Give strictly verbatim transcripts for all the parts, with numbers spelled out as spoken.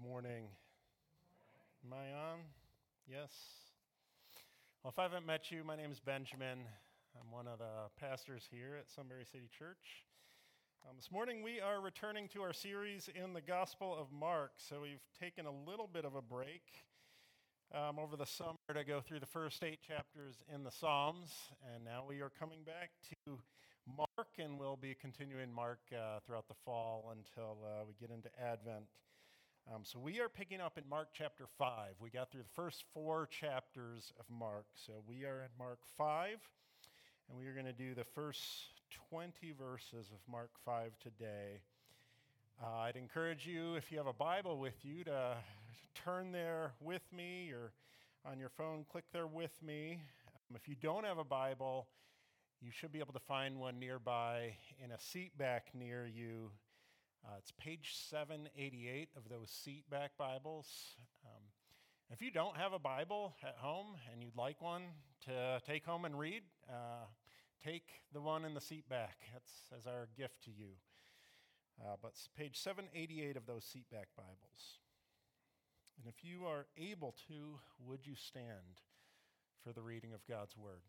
morning. Am I on? Yes. Well, if I haven't met you, my name is Benjamin. I'm one of the pastors here at Sunbury City Church. Um, this morning we are returning to our series in the Gospel of Mark. So we've taken a little bit of a break um, over the summer to go through the first eight chapters in the Psalms, and now we are coming back to Mark, and we'll be continuing Mark uh, throughout the fall until uh, we get into Advent. Um, so we are picking up in Mark chapter five. We got through the first four chapters of Mark. So we are at Mark five, and we are going to do the first twenty verses of Mark five today. Uh, I'd encourage you, if you have a Bible with you, to turn there with me, or on your phone, click there with me. Um, if you don't have a Bible, you should be able to find one nearby in a seat back near you. Uh, it's page seven eighty-eight of those seat back Bibles. Um, if you don't have a Bible at home and you'd like one to take home and read, uh, take the one in the seat back. That's as our gift to you. Uh, but it's page seven eighty-eight of those seat back Bibles. And if you are able to, would you stand for the reading of God's Word?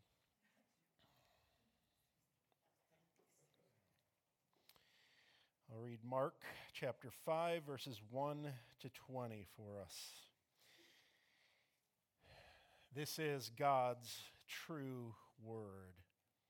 I'll read Mark chapter five, verses one to twenty for us. This is God's true word.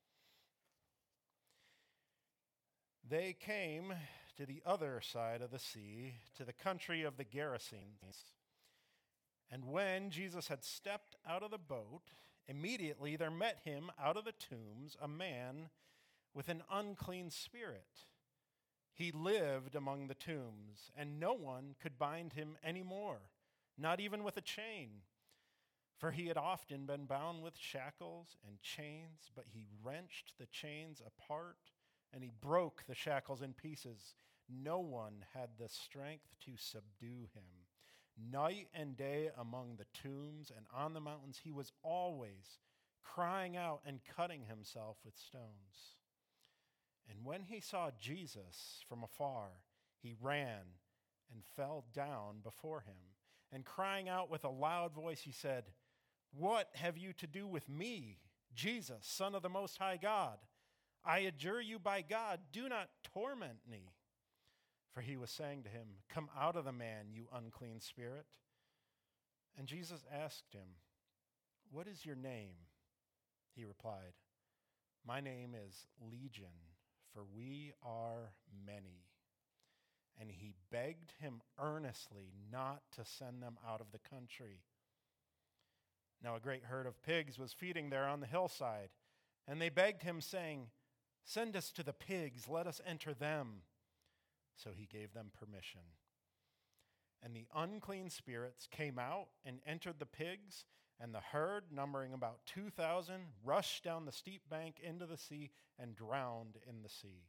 They came to the other side of the sea, to the country of the Gerasenes. And when Jesus had stepped out of the boat, immediately there met him out of the tombs a man with an unclean spirit. He lived among the tombs, and no one could bind him any more, not even with a chain. For he had often been bound with shackles and chains, but he wrenched the chains apart, and he broke the shackles in pieces. No one had the strength to subdue him. Night and day among the tombs and on the mountains, he was always crying out and cutting himself with stones. And when he saw Jesus from afar, he ran and fell down before him. And crying out with a loud voice, he said, "What have you to do with me, Jesus, Son of the Most High God? I adjure you by God, do not torment me." For he was saying to him, "Come out of the man, you unclean spirit." And Jesus asked him, "What is your name?" He replied, "My name is Legion, for we are many." And he begged him earnestly not to send them out of the country. Now a great herd of pigs was feeding there on the hillside, and they begged him, saying, "Send us to the pigs, let us enter them." So he gave them permission. And the unclean spirits came out and entered the pigs, and the herd, numbering about two thousand, rushed down the steep bank into the sea and drowned in the sea.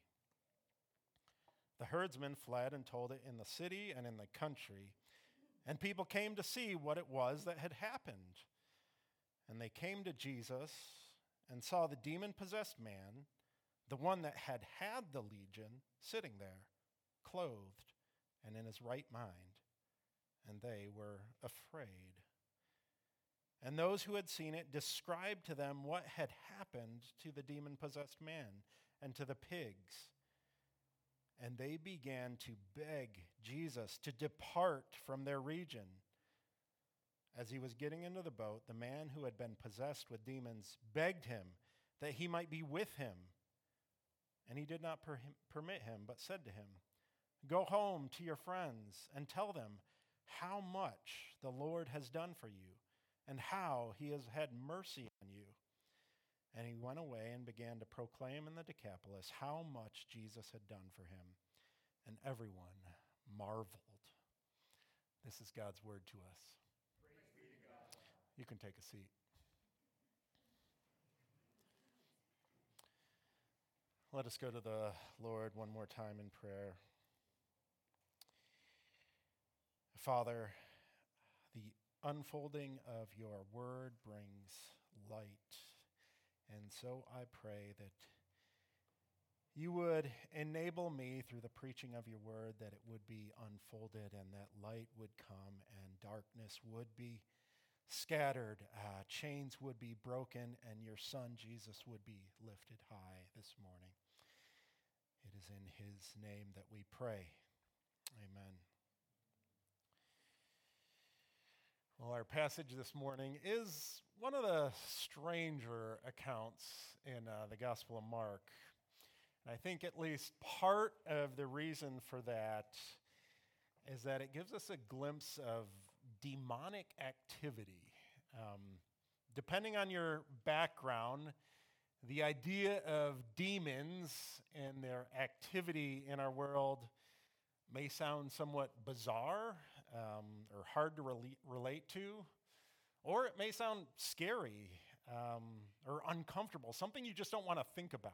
The herdsmen fled and told it in the city and in the country, and people came to see what it was that had happened. And they came to Jesus and saw the demon-possessed man, the one that had had the legion, sitting there, clothed and in his right mind. And they were afraid. And those who had seen it described to them what had happened to the demon-possessed man and to the pigs. And they began to beg Jesus to depart from their region. As he was getting into the boat, the man who had been possessed with demons begged him that he might be with him. And he did not per- permit him, but said to him, "Go home to your friends and tell them how much the Lord has done for you, and how he has had mercy on you." And he went away and began to proclaim in the Decapolis how much Jesus had done for him. And everyone marveled. This is God's word to us. Praise be to God. You can take a seat. Let us go to the Lord one more time in prayer. Father, the unfolding of your word brings light. And so I pray that you would enable me through the preaching of your word, that it would be unfolded unfolded and that light would come and darkness would be scattered, uh, chains would be broken, and your Son, Jesus, would be lifted high this morning. It is in his name that we pray. Amen. Well, our passage this morning is one of the stranger accounts in uh, the Gospel of Mark. And I think at least part of the reason for that is that it gives us a glimpse of demonic activity. Um, depending on your background, the idea of demons and their activity in our world may sound somewhat bizarre um, or hard to rel- relate to, or it may sound scary um, or uncomfortable, something you just don't want to think about.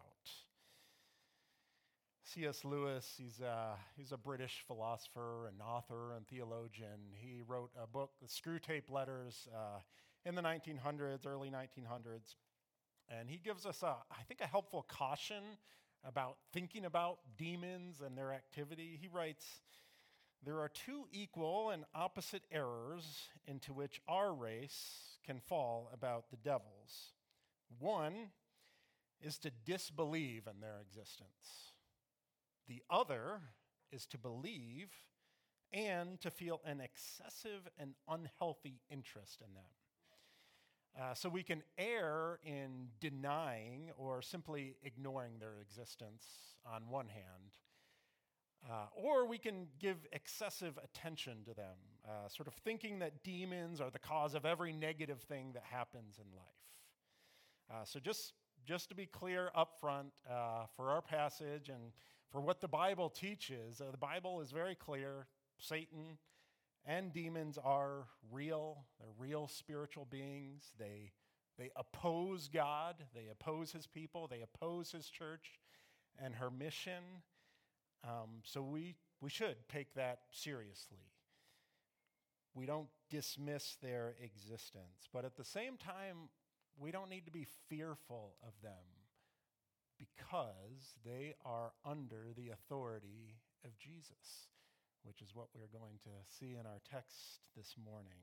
C S Lewis, he's a, he's a British philosopher and author and theologian. He wrote a book, The Screwtape Letters, uh, in the nineteen hundreds, early nineteen hundreds. And he gives us, a, I think, a helpful caution about thinking about demons and their activity. He writes, "There are two equal and opposite errors into which our race can fall about the devils. One is to disbelieve in their existence. The other is to believe and to feel an excessive and unhealthy interest in them. Uh, so we can err in denying or simply ignoring their existence on one hand, uh, or we can give excessive attention to them, uh, sort of thinking that demons are the cause of every negative thing that happens in life. Uh, so just, just to be clear up front, uh, for our passage and for what the Bible teaches, uh, the Bible is very clear. Satan and demons are real. They're real spiritual beings. They, they oppose God. They oppose his people. They oppose his church and her mission. Um, so we, we should take that seriously. We don't dismiss their existence. But at the same time, we don't need to be fearful of them, because they are under the authority of Jesus, which is what we're going to see in our text this morning.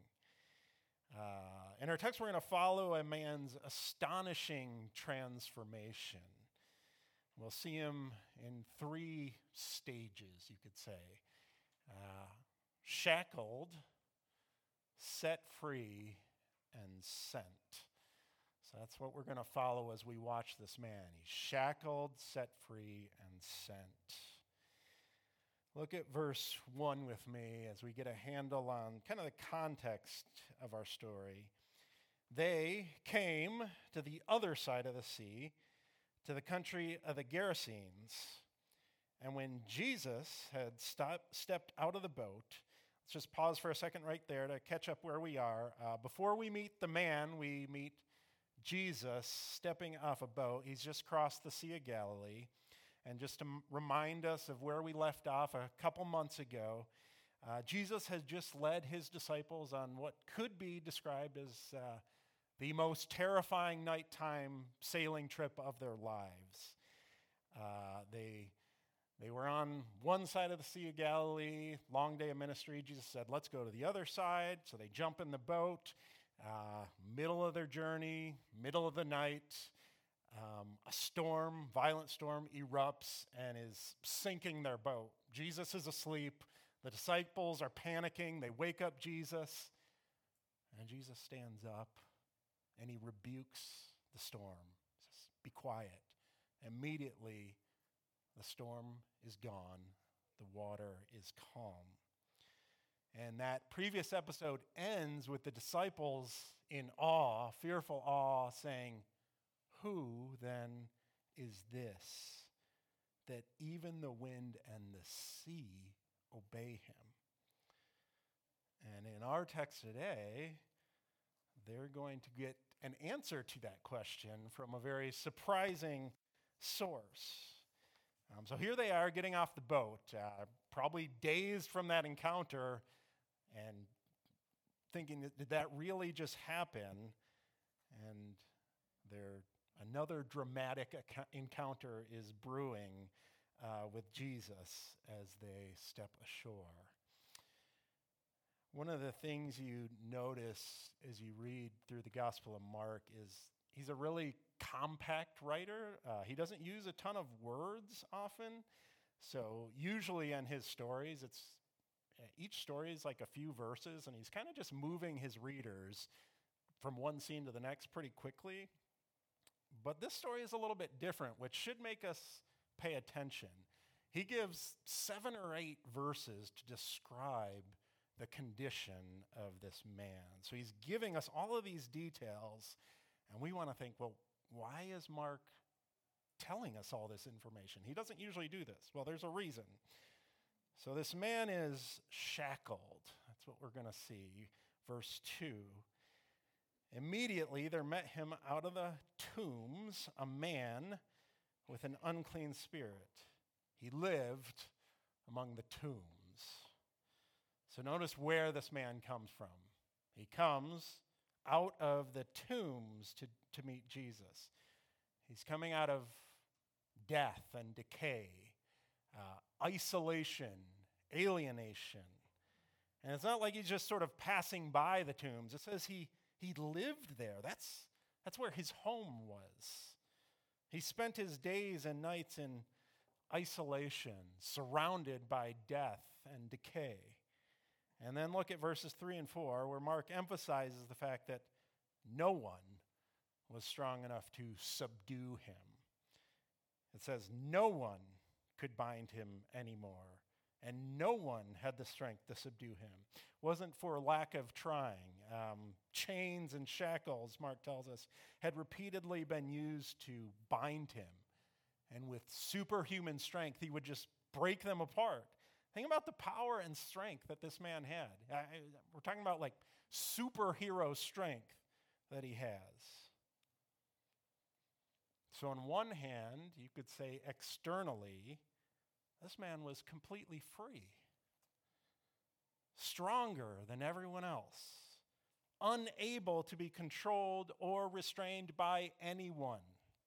Uh, in our text, we're going to follow a man's astonishing transformation. We'll see him in three stages, you could say. Uh, shackled, set free, and sent. So that's what we're going to follow as we watch this man. He's shackled, set free, and sent. Look at verse one with me as we get a handle on kind of the context of our story. They came to the other side of the sea, to the country of the Gerasenes. And when Jesus had stop, stepped out of the boat, let's just pause for a second right there to catch up where we are. Uh, before we meet the man, we meet Jesus stepping off a boat. He's just crossed the Sea of Galilee. And just to m- remind us of where we left off a couple months ago, uh, Jesus has just led his disciples on what could be described as uh, the most terrifying nighttime sailing trip of their lives. Uh, they, they were on one side of the Sea of Galilee, long day of ministry. Jesus said, let's go to the other side. So they jump in the boat. Uh, middle of their journey, middle of the night, um, a storm, violent storm erupts and is sinking their boat. Jesus is asleep. The disciples are panicking. They wake up Jesus, and Jesus stands up and he rebukes the storm. He says, be quiet. Immediately, the storm is gone. The water is calm. And that previous episode ends with the disciples in awe, fearful awe, saying, who then is this that even the wind and the sea obey him? And in our text today, they're going to get an answer to that question from a very surprising source. Um, so here they are getting off the boat, uh, probably dazed from that encounter, and thinking, did that really just happen? And there, another dramatic ac- encounter is brewing uh, with Jesus as they step ashore. One of the things you notice as you read through the Gospel of Mark is he's a really compact writer. Uh, he doesn't use a ton of words often. So usually in his stories, it's each story is like a few verses, and he's kind of just moving his readers from one scene to the next pretty quickly. But this story is a little bit different, which should make us pay attention. He gives seven or eight verses to describe the condition of this man. So he's giving us all of these details, and we want to think, well, why is Mark telling us all this information? He doesn't usually do this. Well, there's a reason. So this man is shackled. That's what we're going to see. Verse two. Immediately there met him out of the tombs a man with an unclean spirit. He lived among the tombs. So notice where this man comes from. He comes out of the tombs to, to meet Jesus. He's coming out of death and decay, uh, isolation, alienation. And it's not like he's just sort of passing by the tombs. It says he, he lived there. That's, that's where his home was. He spent his days and nights in isolation, surrounded by death and decay. And then look at verses three and four, where Mark emphasizes the fact that no one was strong enough to subdue him. It says no one could bind him anymore, and no one had the strength to subdue him. It wasn't for lack of trying. Um, chains and shackles, Mark tells us, had repeatedly been used to bind him. And with superhuman strength, he would just break them apart. Think about the power and strength that this man had. I, we're talking about like superhero strength that he has. So on one hand, you could say externally, this man was completely free, stronger than everyone else, unable to be controlled or restrained by anyone.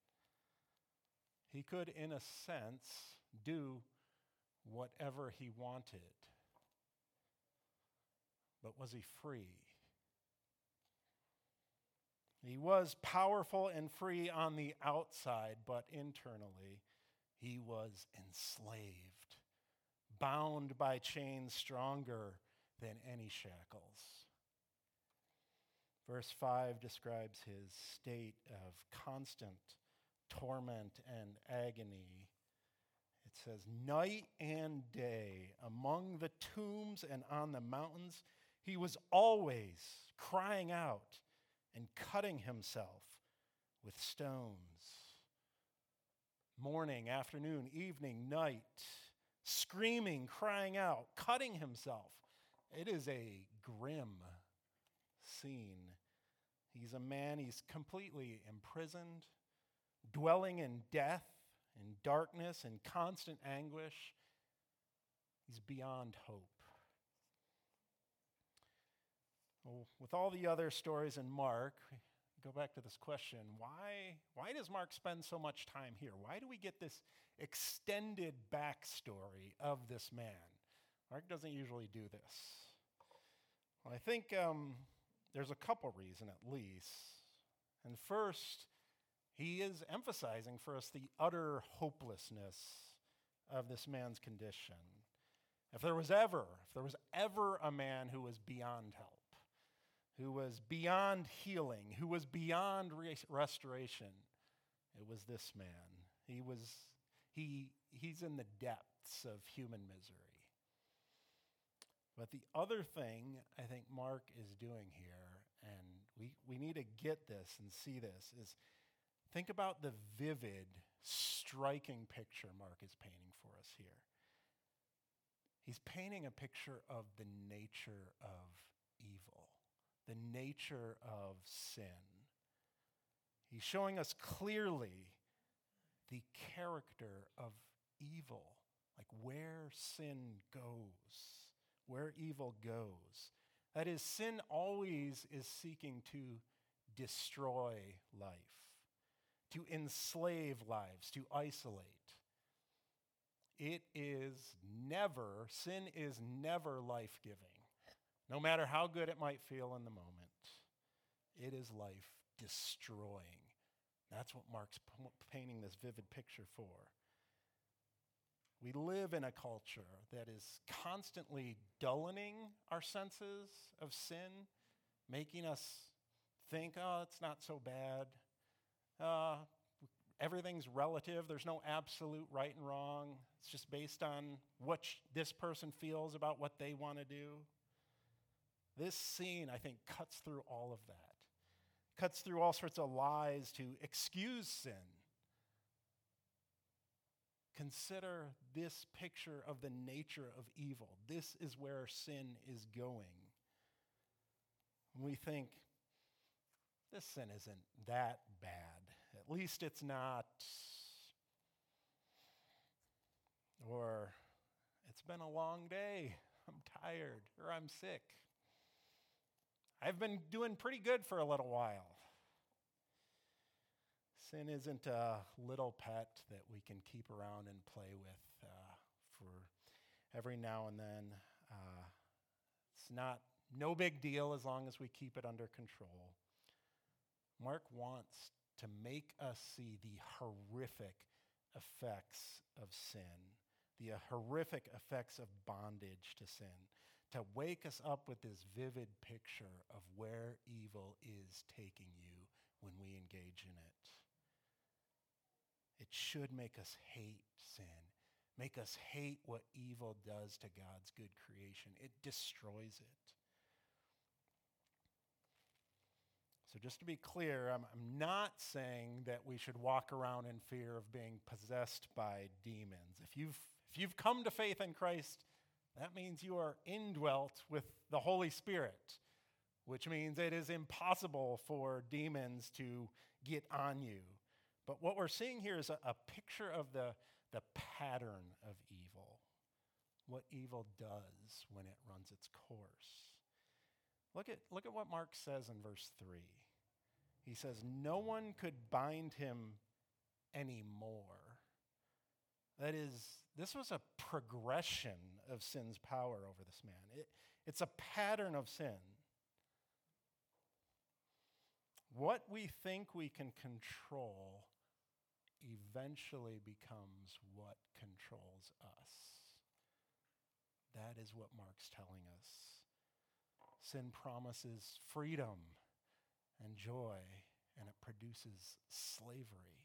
He could, in a sense, do whatever he wanted. But was he free? He was powerful and free on the outside, but internally, he was enslaved, bound by chains stronger than any shackles. Verse five describes his state of constant torment and agony. It says, night and day, among the tombs and on the mountains, he was always crying out and cutting himself with stones. Morning, afternoon, evening, night, screaming, crying out, cutting himself. It is a grim scene. He's a man, he's completely imprisoned, dwelling in death, in darkness, in constant anguish. He's beyond hope. Well, with all the other stories in Mark, go back to this question, why, why does Mark spend so much time here? Why do we get this extended backstory of this man? Mark doesn't usually do this. Well, I think um, there's a couple reasons at least. And first, he is emphasizing for us the utter hopelessness of this man's condition. If there was ever, if there was ever a man who was beyond help, who was beyond healing, who was beyond re- restoration, it was this man. He was, he, he's in the depths of human misery. But the other thing I think Mark is doing here, and we, we need to get this and see this, is think about the vivid, striking picture Mark is painting for us here. He's painting a picture of the nature of evil, the nature of sin. He's showing us clearly the character of evil, like where sin goes, where evil goes. That is, sin always is seeking to destroy life, to enslave lives, to isolate. It is never, sin is never life-giving. No matter how good it might feel in the moment, it is life destroying. That's what Mark's p- painting this vivid picture for. We live in a culture that is constantly dulling our senses of sin, making us think, oh, it's not so bad. Uh, everything's relative. There's no absolute right and wrong. It's just based on what sh- this person feels about what they want to do. This scene, I think, cuts through all of that. Cuts through all sorts of lies to excuse sin. Consider this picture of the nature of evil. This is where sin is going. We think, this sin isn't that bad. At least it's not. Or, it's been a long day. I'm tired, or I'm sick. I've been doing pretty good for a little while. Sin isn't a little pet that we can keep around and play with uh, for every now and then. Uh, it's not, no big deal as long as we keep it under control. Mark wants to make us see the horrific effects of sin, the horrific effects of bondage to sin, to wake us up with this vivid picture of where evil is taking you when we engage in it. It should make us hate sin, make us hate what evil does to God's good creation. It destroys it. So just to be clear, I'm, I'm not saying that we should walk around in fear of being possessed by demons. If you've, if you've come to faith in Christ, that means you are indwelt with the Holy Spirit, which means it is impossible for demons to get on you. But what we're seeing here is a, a picture of the, the pattern of evil, what evil does when it runs its course. Look at, look at what Mark says in verse three. He says, no one could bind him anymore. That is, this was a progression of sin's power over this man. It, it's a pattern of sin. What we think we can control eventually becomes what controls us. That is what Mark's telling us. Sin promises freedom and joy, and it produces slavery.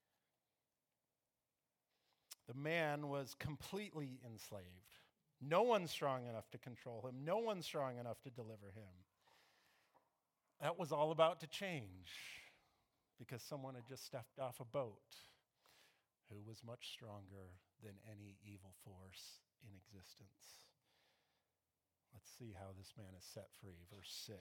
The man was completely enslaved. No one's strong enough to control him. No one's strong enough to deliver him. That was all about to change because someone had just stepped off a boat who was much stronger than any evil force in existence. Let's see how this man is set free. Verse six.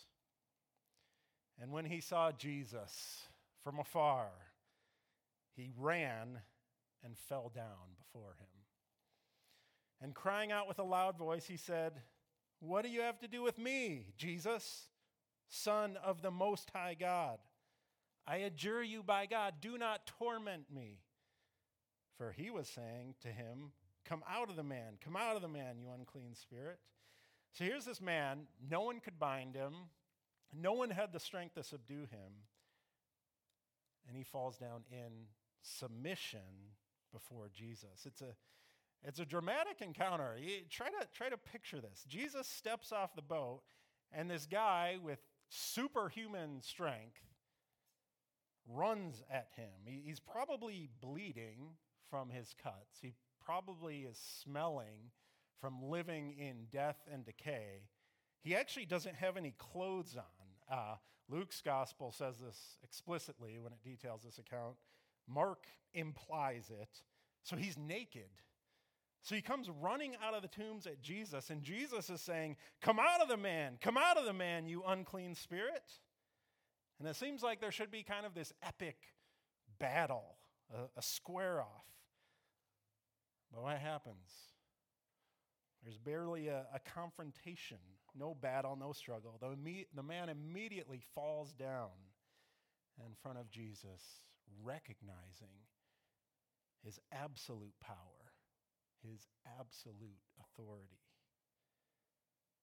And when he saw Jesus from afar, he ran and fell down before him. And crying out with a loud voice, he said, "What do you have to do with me, Jesus, Son of the Most High God? I adjure you by God, do not torment me." For he was saying to him, "Come out of the man, come out of the man, you unclean spirit." So here's this man, no one could bind him, no one had the strength to subdue him, and he falls down in submission before Jesus. It's a, it's a dramatic encounter. You try to, try to picture this. Jesus steps off the boat, and this guy with superhuman strength runs at him. He, he's probably bleeding from his cuts. He probably is smelling from living in death and decay. He actually doesn't have any clothes on. Uh, Luke's gospel says this explicitly when it details this account. Mark implies it. So he's naked. So he comes running out of the tombs at Jesus, and Jesus is saying, "Come out of the man, come out of the man, you unclean spirit." And it seems like there should be kind of this epic battle, a, a square off. But what happens? There's barely a, a confrontation, no battle, no struggle. The, the man immediately falls down in front of Jesus, recognizing his absolute power, his absolute authority. And it's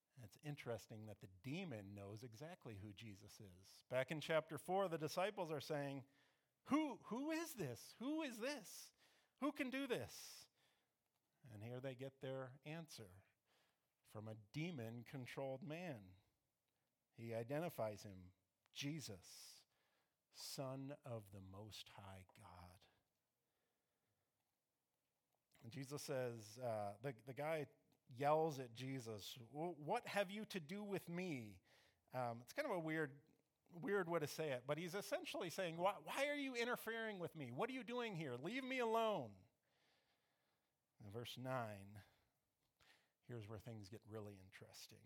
interesting that the demon knows exactly who Jesus is. Back in chapter four, the disciples are saying, Who, who is this? Who is this? Who can do this? And here they get their answer from a demon-controlled man. He identifies him, Jesus, Son of the Most High God. And Jesus says, uh, the, the guy yells at Jesus, what have you to do with me? Um, it's kind of a weird, weird way to say it, but he's essentially saying, why, why are you interfering with me? What are you doing here? Leave me alone. In verse nine, here's where things get really interesting.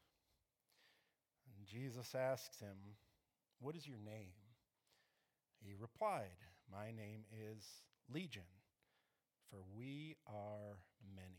And Jesus asks him, what is your name? He replied, my name is Legion, for we are many.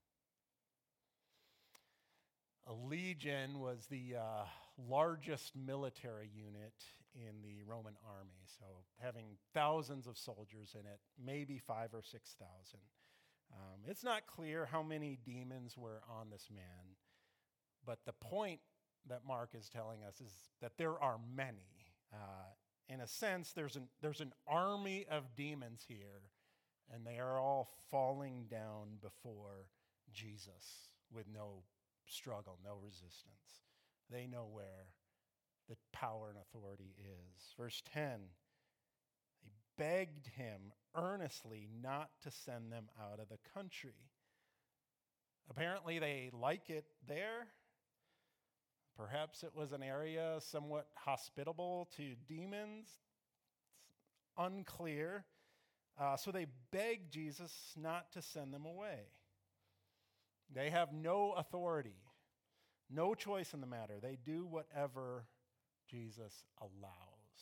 A legion was the uh, largest military unit in the Roman army, so having thousands of soldiers in it, maybe five or six thousand. Um, it's not clear how many demons were on this man, but the point that Mark is telling us is that there are many. Uh, in a sense, there's an, there's an army of demons here, and they are all falling down before Jesus with no struggle, no resistance. They know where the power and authority is. Verse ten, they begged him earnestly not to send them out of the country. Apparently they like it there. Perhaps it was an area somewhat hospitable to demons. It's unclear. Uh, so they begged Jesus not to send them away. They have no authority, no choice in the matter. They do whatever Jesus allows.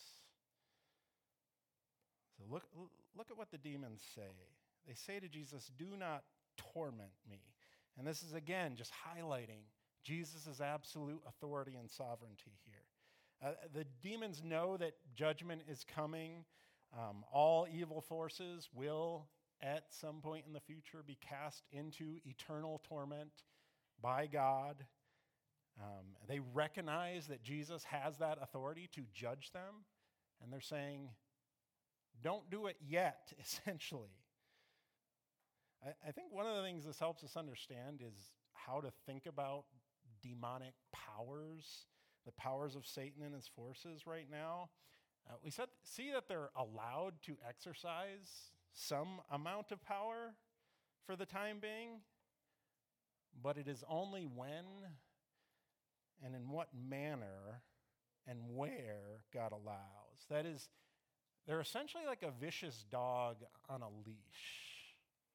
So look, look at what the demons say. They say to Jesus, do not torment me. And this is, again, just highlighting Jesus' absolute authority and sovereignty here. Uh, the demons know that judgment is coming. Um, all evil forces will, at some point in the future, be cast into eternal torment by God. Um, they recognize that Jesus has that authority to judge them, and they're saying, don't do it yet, essentially. I, I think one of the things this helps us understand is how to think about demonic powers, the powers of Satan and his forces right now. Uh, we said, see that they're allowed to exercise some amount of power for the time being, but it is only when and in what manner and where God allows. That is, they're essentially like a vicious dog on a leash.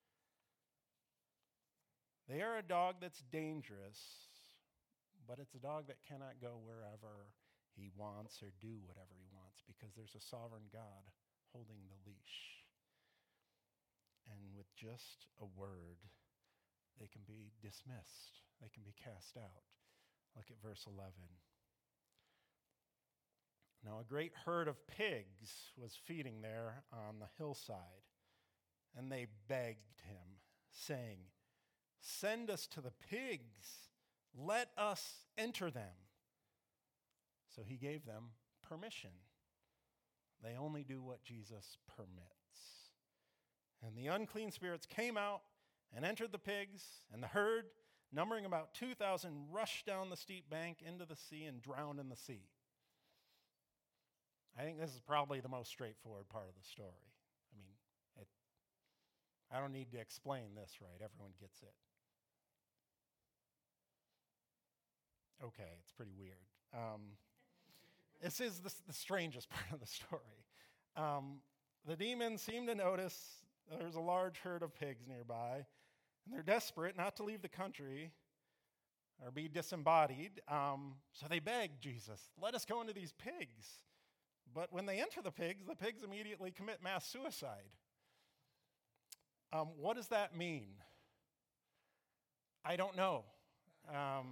They are a dog that's dangerous, but it's a dog that cannot go wherever he wants or do whatever he wants because there's a sovereign God holding the leash. And with just a word, they can be dismissed. They can be cast out. Look at verse eleven. Now a great herd of pigs was feeding there on the hillside, and they begged him, saying, send us to the pigs. Let us enter them. So he gave them permission. They only do what Jesus permits. And the unclean spirits came out and entered the pigs, and the herd, numbering about two thousand, rushed down the steep bank into the sea and drowned in the sea. I think this is probably the most straightforward part of the story. I mean, it, I don't need to explain this, right? Everyone gets it. Okay, it's pretty weird. Um, this is the, the strangest part of the story. Um, the demons seem to notice there's a large herd of pigs nearby, and they're desperate not to leave the country or be disembodied. Um, so they beg Jesus, let us go into these pigs. But when they enter the pigs, the pigs immediately commit mass suicide. Um, what does that mean? I don't know. Um,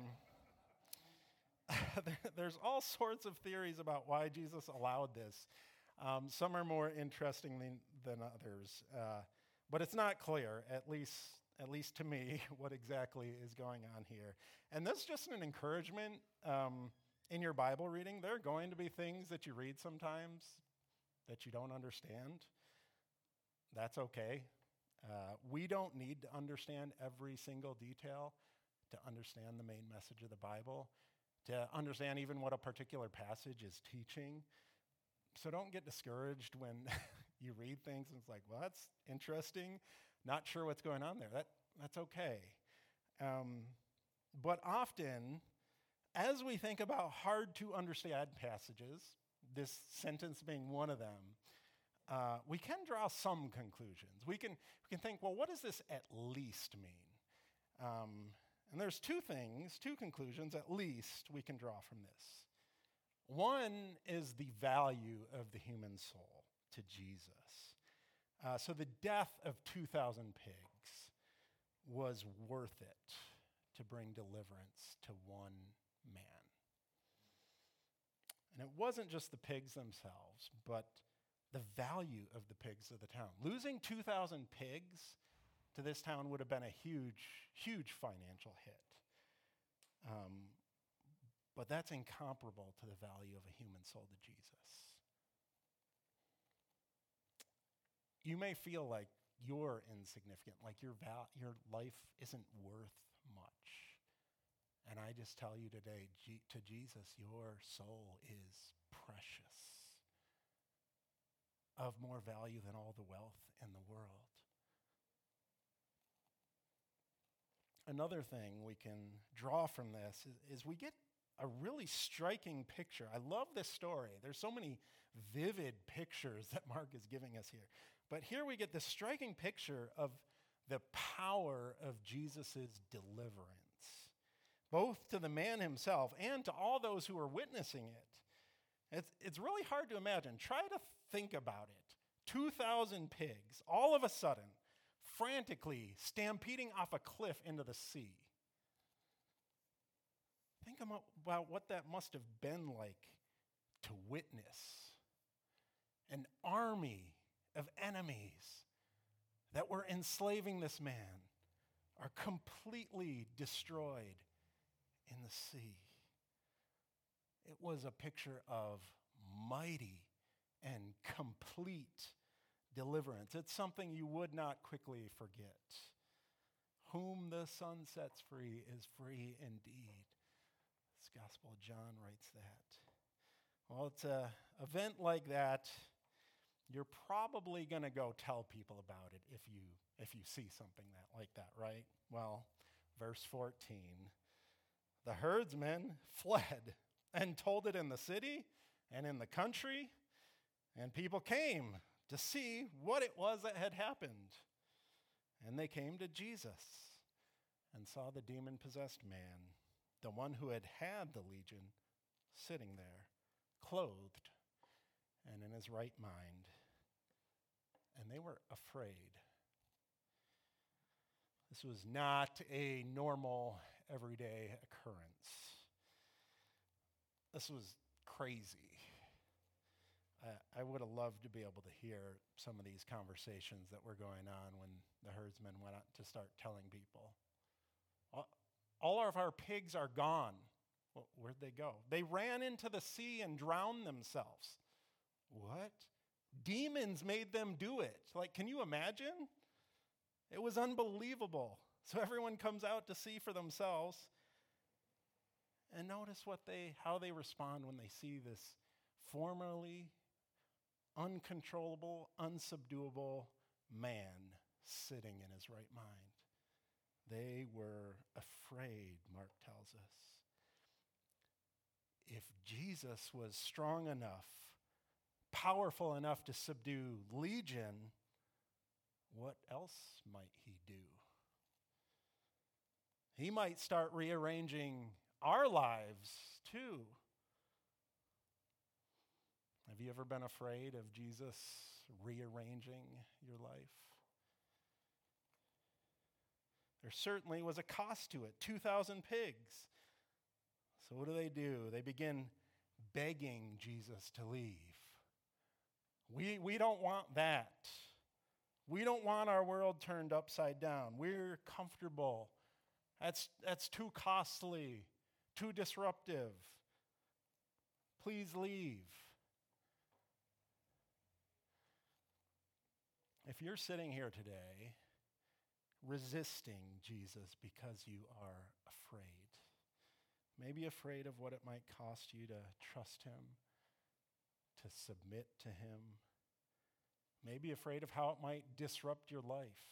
there's all sorts of theories about why Jesus allowed this. Um, some are more interesting than, than others. Uh, but it's not clear, at least at least to me, what exactly is going on here. And this is just an encouragement um, in your Bible reading. There are going to be things that you read sometimes that you don't understand. That's okay. Uh, we don't need to understand every single detail to understand the main message of the Bible, to understand even what a particular passage is teaching. So don't get discouraged when you read things and it's like, well, that's interesting. Not sure what's going on there. That, that's okay. Um, but often, as we think about hard to understand passages, this sentence being one of them, uh, we can draw some conclusions. We can, we can think, well, what does this at least mean? Um, and there's two things, two conclusions at least we can draw from this. One is the value of the human soul to Jesus. Uh, so the death of two thousand pigs was worth it to bring deliverance to one man. And it wasn't just the pigs themselves, but the value of the pigs of the town. Losing two thousand pigs to this town would have been a huge, huge financial hit. Um, but that's incomparable to the value of a human soul to Jesus. You may feel like you're insignificant, like your val- your life isn't worth much. And I just tell you today, G- to Jesus, your soul is precious, of more value than all the wealth in the world. Another thing we can draw from this is, is we get a really striking picture. I love this story. There's so many vivid pictures that Mark is giving us here. But here we get this striking picture of the power of Jesus' deliverance, both to the man himself and to all those who are witnessing it. It's, it's really hard to imagine. Try to think about it. two thousand pigs, all of a sudden, frantically stampeding off a cliff into the sea. Think about what that must have been like to witness an army of enemies that were enslaving this man are completely destroyed in the sea. It was a picture of mighty and complete deliverance. It's something you would not quickly forget. Whom the Son sets free is free indeed. This Gospel of John writes that. Well, it's an event like that. You're probably going to go tell people about it if you if you see something that like that, right? Well, verse fourteen. The herdsmen fled and told it in the city and in the country, and people came to see what it was that had happened. And they came to Jesus and saw the demon-possessed man, the one who had had the legion, sitting there, clothed and in his right mind. And they were afraid. This was not a normal, everyday occurrence. This was crazy. Uh, I would have loved to be able to hear some of these conversations that were going on when the herdsmen went out to start telling people. All, all of our pigs are gone. Well, where'd they go? They ran into the sea and drowned themselves. What? Demons made them do it. Like, can you imagine? It was unbelievable. So everyone comes out to see for themselves. And notice what they, how they respond when they see this formerly uncontrollable, unsubduable man sitting in his right mind. They were afraid, Mark tells us. If Jesus was strong enough, powerful enough to subdue legion, what else might he do? He might start rearranging our lives too. Have you ever been afraid of Jesus rearranging your life? There certainly was a cost to it, two thousand pigs. So what do they do? They begin begging Jesus to leave. We, we don't want that. We don't want our world turned upside down. We're comfortable. That's, that's too costly, too disruptive. Please leave. If you're sitting here today resisting Jesus because you are afraid, maybe afraid of what it might cost you to trust him, to submit to him, maybe afraid of how it might disrupt your life,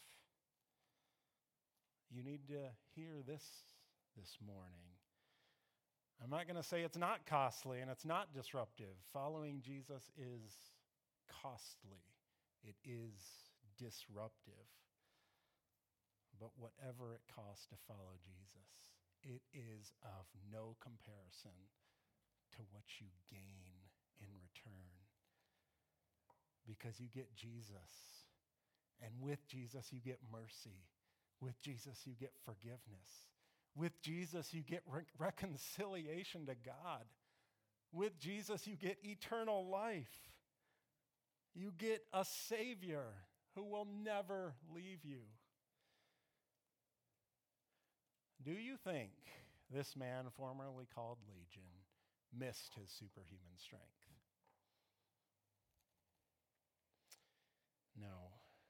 you need to hear this this morning. I'm not going to say it's not costly and it's not disruptive. Following Jesus is costly. It is disruptive. But whatever it costs to follow Jesus, it is of no comparison to what you gain in return. Because you get Jesus. And with Jesus, you get mercy. With Jesus, you get forgiveness. With Jesus, you get re- reconciliation to God. With Jesus, you get eternal life. You get a Savior who will never leave you. Do you think this man, formerly called Legion, missed his superhuman strength? No.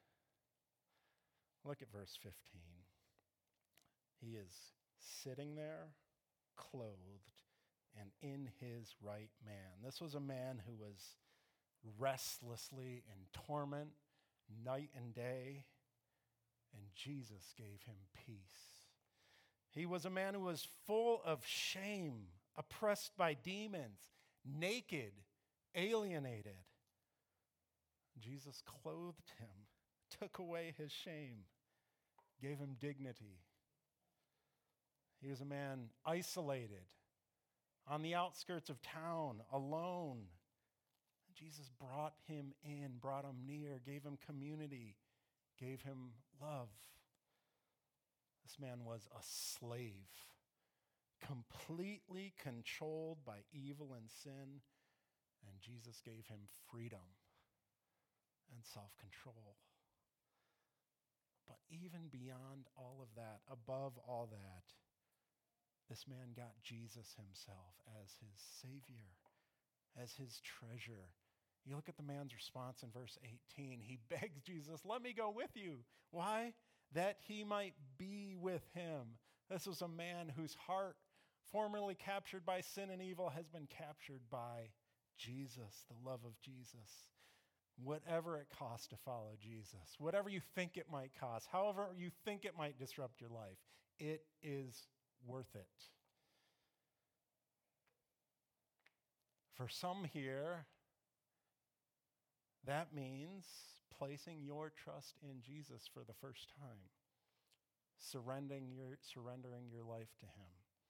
Look at verse fifteen. He is sitting there, clothed, and in his right man. This was a man who was restlessly in torment night and day, and Jesus gave him peace. He was a man who was full of shame, oppressed by demons, naked, alienated. Jesus clothed him, took away his shame, gave him dignity. He was a man isolated, on the outskirts of town, alone. Jesus brought him in, brought him near, gave him community, gave him love. This man was a slave, completely controlled by evil and sin, and Jesus gave him freedom and self-control. But even beyond all of that, above all that, this man got Jesus himself as his Savior, as his treasure. You look at the man's response in verse eighteen. He begs Jesus, let me go with you. Why? That he might be with him. This was a man whose heart, formerly captured by sin and evil, has been captured by Jesus, the love of Jesus. Whatever it costs to follow Jesus, whatever you think it might cost, however you think it might disrupt your life, it is worth it. For some here, that means placing your trust in Jesus for the first time, surrendering your, surrendering your life to him.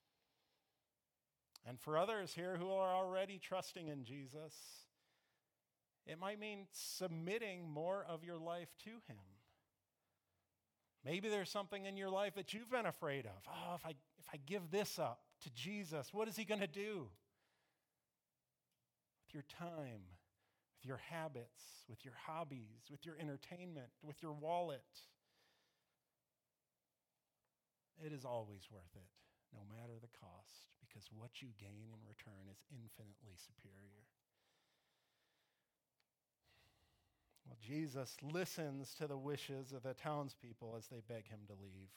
And for others here who are already trusting in Jesus, it might mean submitting more of your life to him. Maybe there's something in your life that you've been afraid of. Oh, if I, if I give this up to Jesus, what is he going to do? With your time, with your habits, with your hobbies, with your entertainment, with your wallet. It is always worth it, no matter the cost, because what you gain in return is infinitely superior. Well, Jesus listens to the wishes of the townspeople as they beg him to leave.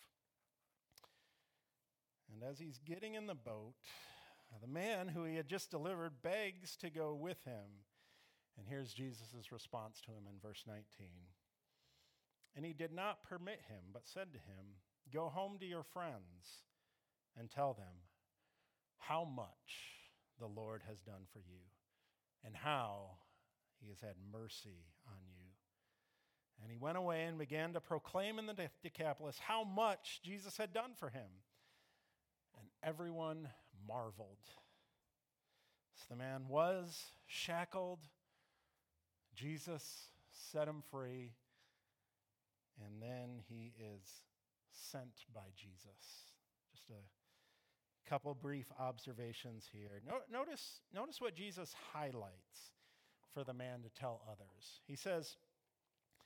And as he's getting in the boat, the man who he had just delivered begs to go with him. And here's Jesus' response to him in verse nineteen. And he did not permit him, but said to him, go home to your friends and tell them how much the Lord has done for you and how he has had mercy on you. And he went away and began to proclaim in the Decapolis how much Jesus had done for him. And everyone marveled. So the man was shackled. Jesus set him free. And then he is sent by Jesus. Just a couple brief observations here. No, notice, notice what Jesus highlights for the man to tell others. He says,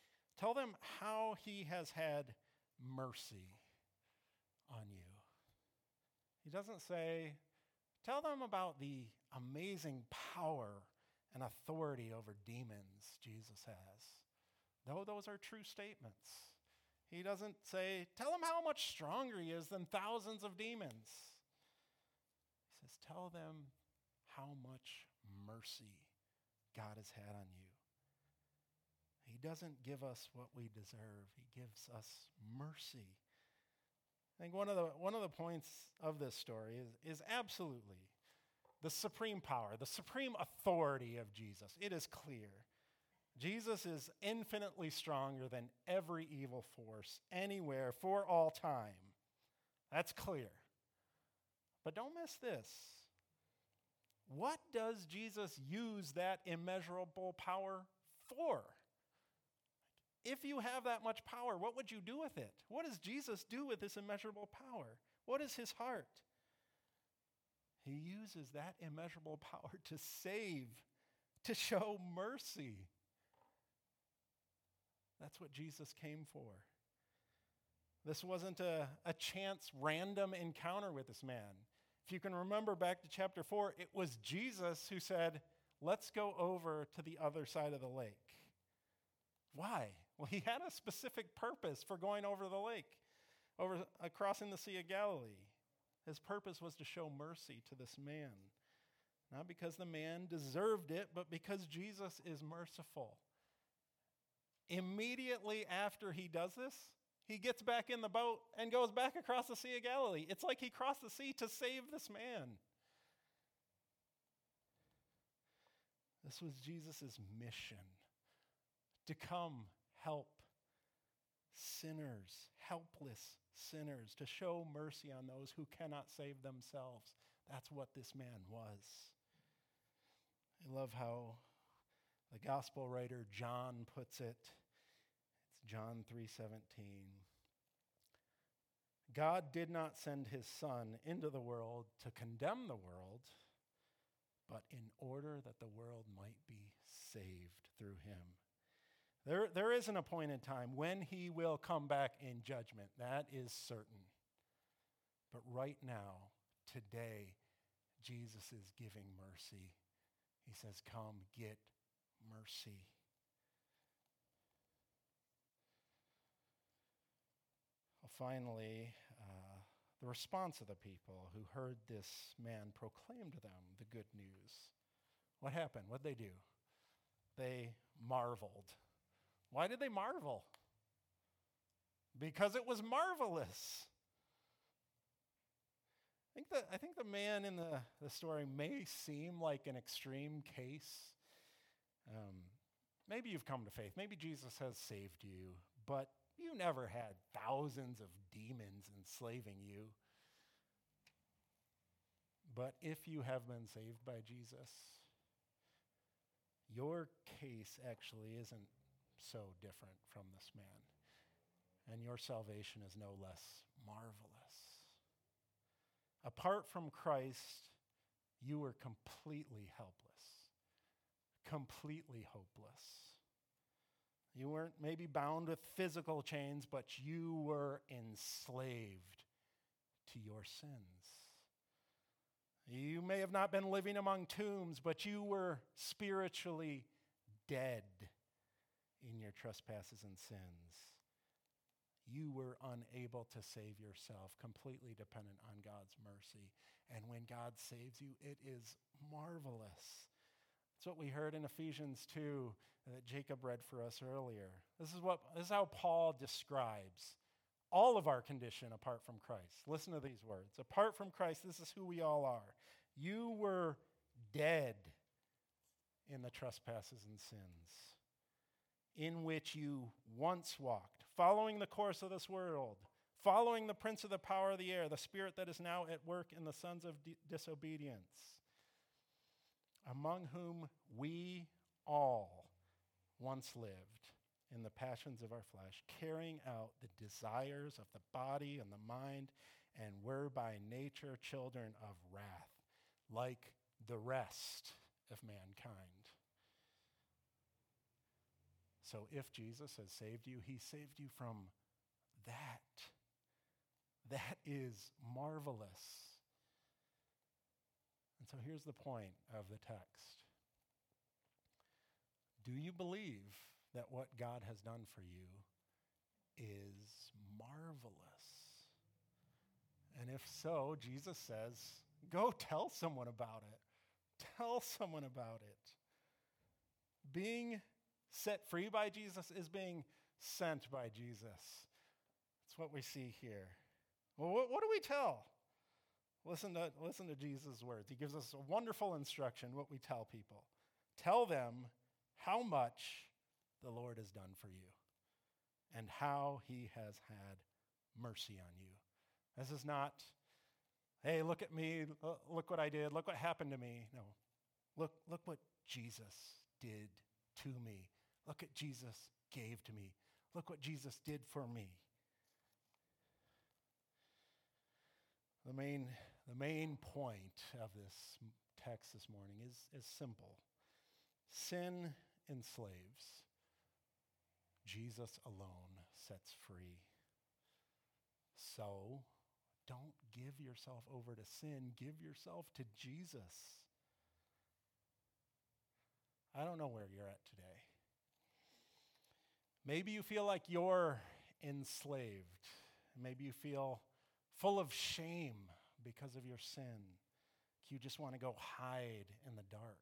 Tell them how he has had mercy on you. He doesn't say, tell them about the amazing power and authority over demons Jesus has. Though those are true statements. He doesn't say, tell them how much stronger he is than thousands of demons. He says, tell them how much mercy God has had on you. He doesn't give us what we deserve. He gives us mercy. I think one of the one of the points of this story is, is absolutely the supreme power, the supreme authority of Jesus. It is clear. Jesus is infinitely stronger than every evil force anywhere for all time. That's clear. But don't miss this. What does Jesus use that immeasurable power for? If you have that much power, what would you do with it? What does Jesus do with this immeasurable power? What is his heart? He uses that immeasurable power to save, to show mercy. That's what Jesus came for. This wasn't a, a chance, random encounter with this man. If you can remember back to chapter four, it was Jesus who said, let's go over to the other side of the lake. Why? Well, he had a specific purpose for going over the lake, over uh, crossing the Sea of Galilee. His purpose was to show mercy to this man. Not because the man deserved it, but because Jesus is merciful. Immediately after he does this, he gets back in the boat and goes back across the Sea of Galilee. It's like he crossed the sea to save this man. This was Jesus' mission, to come help sinners, helpless sinners, to show mercy on those who cannot save themselves. That's what this man was. I love how the gospel writer John puts it. It's John three seventeen. God did not send his Son into the world to condemn the world, but in order that the world might be saved through him. There, there is an appointed time when he will come back in judgment. That is certain. But right now, today, Jesus is giving mercy. He says, come get mercy. Well, finally, uh, the response of the people who heard this man proclaim to them the good news. What happened? What did they do? They marveled. Why did they marvel? Because it was marvelous. I think the, I think the man in the, the story may seem like an extreme case. Um, maybe you've come to faith. Maybe Jesus has saved you, but you never had thousands of demons enslaving you. But if you have been saved by Jesus, your case actually isn't so different from this man. And your salvation is no less marvelous. Apart from Christ, you were completely helpless, completely hopeless. You weren't maybe bound with physical chains, but you were enslaved to your sins. You may have not been living among tombs, but you were spiritually dead in your trespasses and sins. You were unable to save yourself, completely dependent on God's mercy. And when God saves you, it is marvelous. That's what we heard in Ephesians two that Jacob read for us earlier. This is what this is how Paul describes all of our condition apart from Christ. Listen to these words. Apart from Christ, this is who we all are. You were dead in the trespasses and sins, in which you once walked, following the course of this world, following the prince of the power of the air, the spirit that is now at work in the sons of di- disobedience, among whom we all once lived in the passions of our flesh, carrying out the desires of the body and the mind, and were by nature children of wrath, like the rest of mankind. So if Jesus has saved you, he saved you from that. That is marvelous. And so here's the point of the text. Do you believe that what God has done for you is marvelous? And if so, Jesus says, go tell someone about it. Tell someone about it. Being set free by Jesus is being sent by Jesus. That's what we see here. Well, what, what do we tell? Listen to, listen to Jesus' words. He gives us a wonderful instruction, what we tell people. Tell them how much the Lord has done for you and how he has had mercy on you. This is not, hey, look at me, look what I did, look what happened to me. No, look, look what Jesus did to me. Look what Jesus gave to me. Look what Jesus did for me. The main, the main point of this text this morning is, is simple. Sin enslaves. Jesus alone sets free. So, don't give yourself over to sin. Give yourself to Jesus. I don't know where you're at today. Maybe you feel like you're enslaved. Maybe you feel full of shame because of your sin. You just want to go hide in the dark.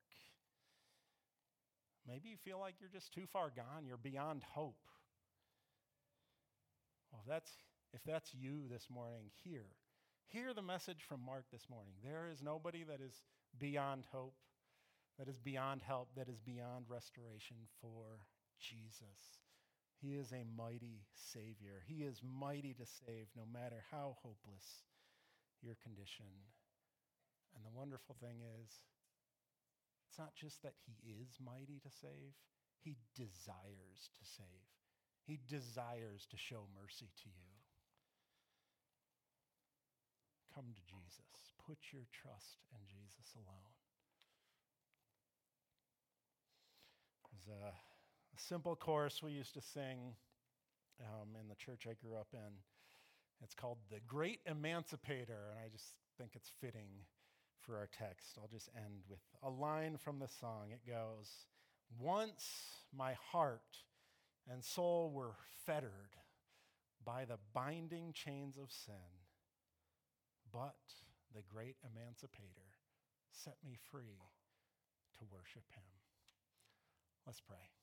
Maybe you feel like you're just too far gone. You're beyond hope. Well, if that's, if that's you this morning, hear. Hear the message from Mark this morning. There is nobody that is beyond hope, that is beyond help, that is beyond restoration for Jesus. He is a mighty Savior. He is mighty to save no matter how hopeless your condition. And the wonderful thing is, it's not just that he is mighty to save, he desires to save. He desires to show mercy to you. Come to Jesus. Put your trust in Jesus alone. There's a, a simple chorus we used to sing um, in the church I grew up in. It's called The Great Emancipator, and I just think it's fitting for our text. I'll just end with a line from the song. It goes, once my heart and soul were fettered by the binding chains of sin, but the great emancipator set me free to worship him. Let's pray.